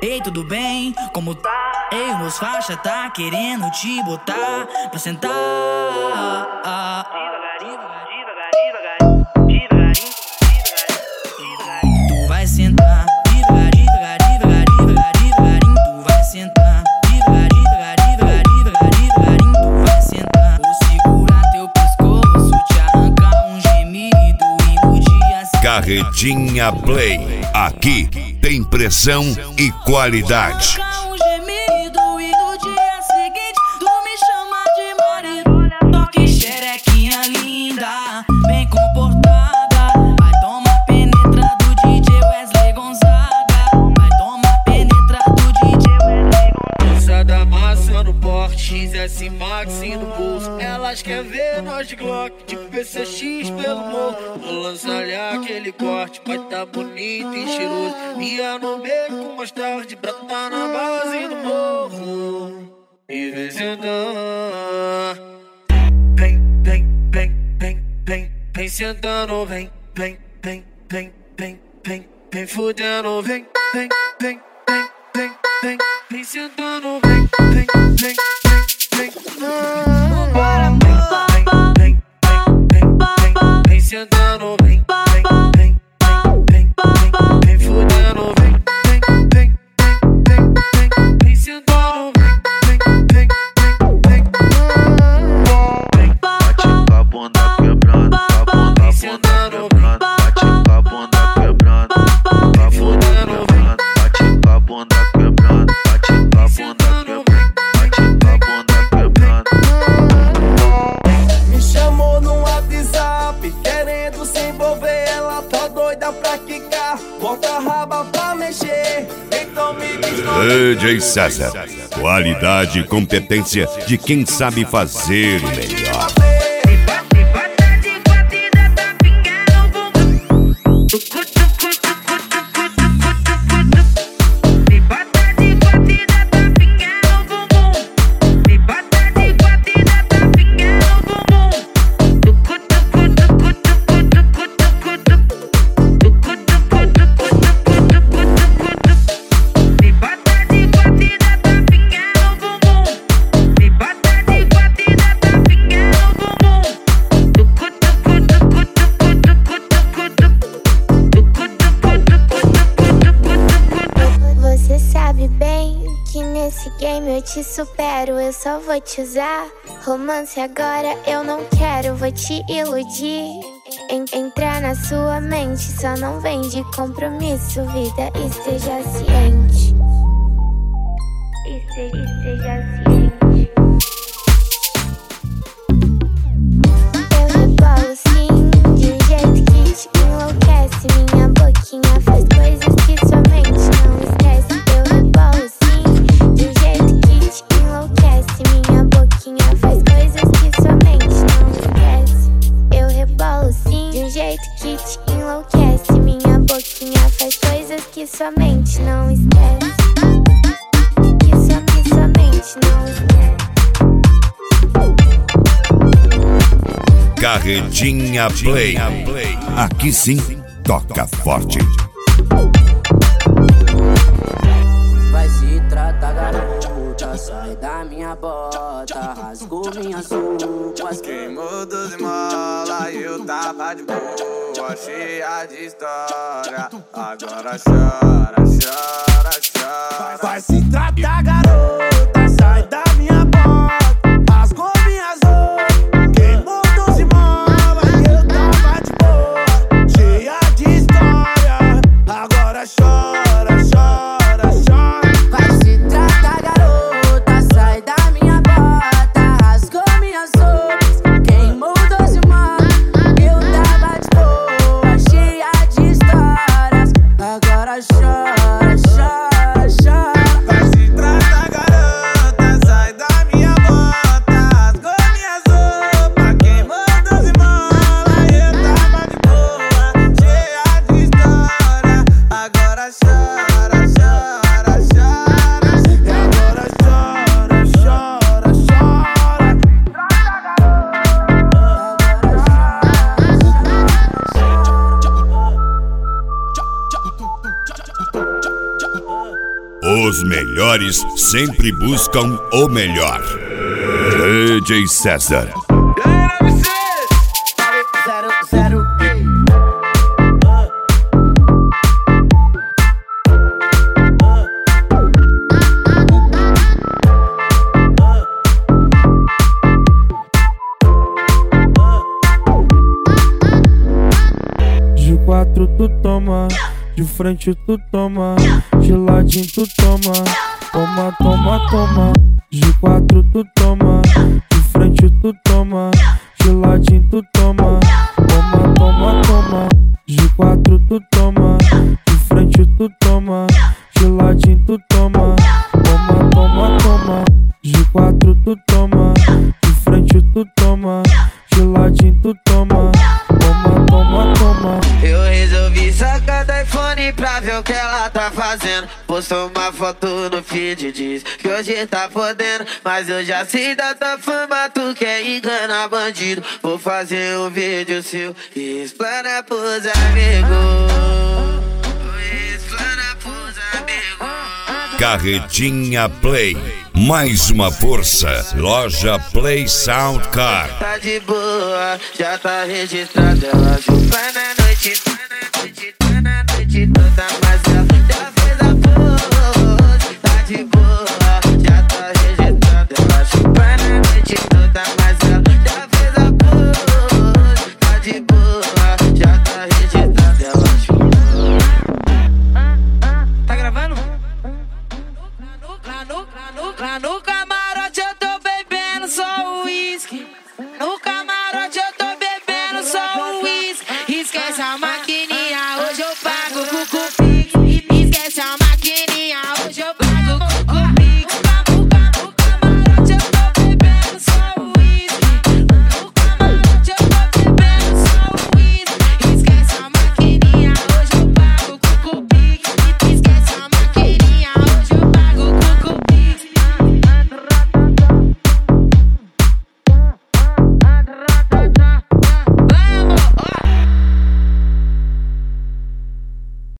Ei, tudo bem? Como tá? Ei, o meus faixa tá querendo te botar pra sentar. Tu vai sentar, devagarinho. Tu vai sentar, devagarinho. Tu vai sentar. Vou segurar teu pescoço, te arrancar um gemido e no dia seguinte. Carretinha Play. Aqui tem pressão e qualidade. Um gemido e no dia seguinte tu me chama de marido. Toque xerequinha linda, bem comportada. Vai tomar penetra do DJ Wesley Gonzaga. Vai tomar penetra do DJ Wesley Gonzaga. Essa da massa no porte, XS Max no bolso. Elas querem ver nós de Glock, de PCX pelo morro. Vou lançar-lhe aquele corte, vai tá bonito e cheiroso. Ia no beco com mostarda de brota na base do morro. E vem sentando, vem sentando, vem fudendo, vem sentando, vem. Bora, Vem sentando, vem fudendo, vem sentando, vem. Bate com a bunda quebrando, bate com a bunda quebrando, bate com a bunda quebrando, bate com a bunda quebrando. Me chamou no WhatsApp, querendo se envolver. Ela tá doida pra quicar, bota a raba pra mexer. Então me diz DJ César. Qualidade e competência de quem sabe fazer o melhor. Eu te supero, eu só vou te usar. Romance agora eu não quero, vou te iludir. Entrar na sua mente, só não vem de compromisso. Vida, esteja ciente. Esteja ciente. Eu rebolo sim, de um jeito que te enlouquece. Minha boquinha faz coisas que sua mente não esquece. Eu rebolo sim, de um jeito que te enlouquece. Minha boquinha faz coisas que sua mente não esquece. Eu rebolo sim, de um jeito que te enlouquece. Minha boquinha faz coisas que sua mente não esquece. Que sua mente não esquece. Carretinha Play. Aqui sim, toca forte. Vai se tratar, garota, sai da minha bota, rasgou minhas roupas, queimou 12 mola e eu tava de boa, cheia de história. Agora chora, chora, chora. Vai se tratar, garota, sai da minha bota, rasgou minhas roupas, queimou 12 mola e eu tava de boa, cheia de história. Agora chora, chora, chora. vai se tratar, garota, sai da minha bota, rasgou minhas roupas, queimou 12 malas, eu tava de boa, cheia de histórias, agora chora, chora, chora. Vai se tratar, garota. Os melhores sempre buscam o melhor. DJ César. De quatro tu toma, de frente tu toma, de ladinho tu toma, toma, toma, toma. De quatro tu toma, de frente tu toma, de ladinho tu toma, toma, toma, toma. De quatro tu toma, de frente tu toma, de ladinho tu toma, toma, toma, toma. De quatro tu toma, de frente tu toma, de ladinho tu toma, toma, toma, toma. Eu resolvi sacar do iPhone pra ver o que ela tá fazendo. Postou uma foto no feed, diz que hoje tá podendo. Mas eu já sei da tua fama, tu quer enganar bandido. Vou fazer um vídeo seu e explana pros amigos. Explana pros amigos. Carretinha Play. Mais uma força. Loja Play Sound Car. Tá de boa, já tá registrado. Ela chupa na noite.